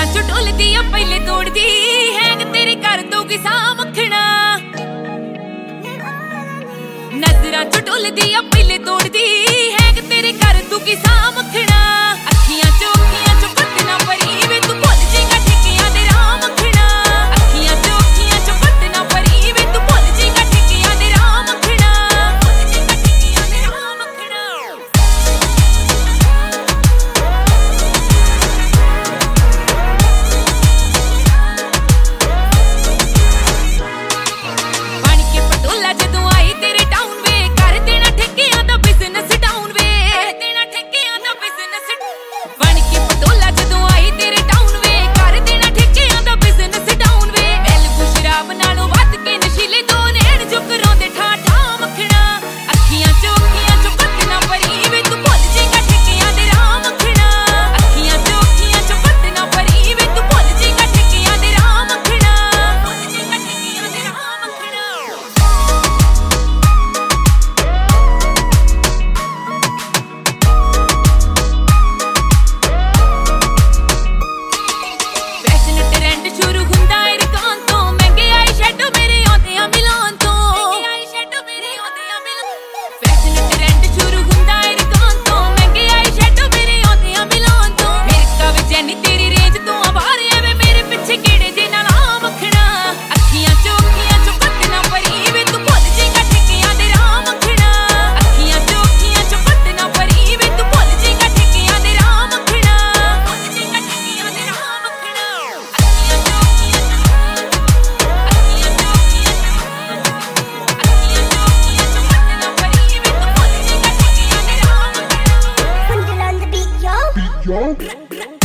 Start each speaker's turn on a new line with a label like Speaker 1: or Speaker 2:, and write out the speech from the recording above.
Speaker 1: नजरां चों ढोलदी आ पहले तोड़दी हैंग तेरी कर दूगी साह मखना नजरां चों ढोलदी आ पहले तोड़दी हैंग तेरी कर दूगी साह मखना अखियां चों कट ना परी वे तू भुल जाएगा ठेकियां दे राह मखना अखियां चों कट ना परी वे तू भुल जाएगा ठेकियां दे राह मखना भुल जाएगा ठेकियां दे राह मखना बन के पटोला जदों आई तेरे टाउन वे कर देना ठेकियां दा बिजनेस डाउन वे कर देना ठेकियां दा बिजनेस बन के पटोला जदों आई तेरे टाउन वे कर देना ठेकियां दा बिजनेस डाउन वे एलबू शराब नालों वध के नशीले दो नैन जो करांदे ठाठा मखना अखियां चों कट ना परी वे तू भुल जाएगा ठेकियां दे राह मखना अखियां चों कट ना परी वे तू भुल जाएगा ठेकियां दे राह मखना भुल जाएगा ठेकियां दे राह मखना फैशन ट्रेंड शुरू हुंदा इरकान तो महंगे आई शैडो मेरे आंदे आ मिलान तो आई शैडो मेरे आंदे आ मिलान फैशन ट्रेंड शुरू हुंदा इरकान तो महंगे आई शैडो मेरे आंदे आ मिलान तो मेरे का विचैनी तेरी रेंज तो आवारे वे मेरे पीछे केड़े दे नाल आ मखना अखियां चों कट ना परी वे तू भुल जाएगा ठेकियां दे राह मखना अखियां चों कट ना परी वे तू भुल जाएगा ठेकियां दे राह मखना भुल जाएगा ठेकियां दे राह मखना अखियां चों कट ना परी वे तू भुल जाएगा ठेकियां दे राह मखना
Speaker 2: Put it on the beat, yo.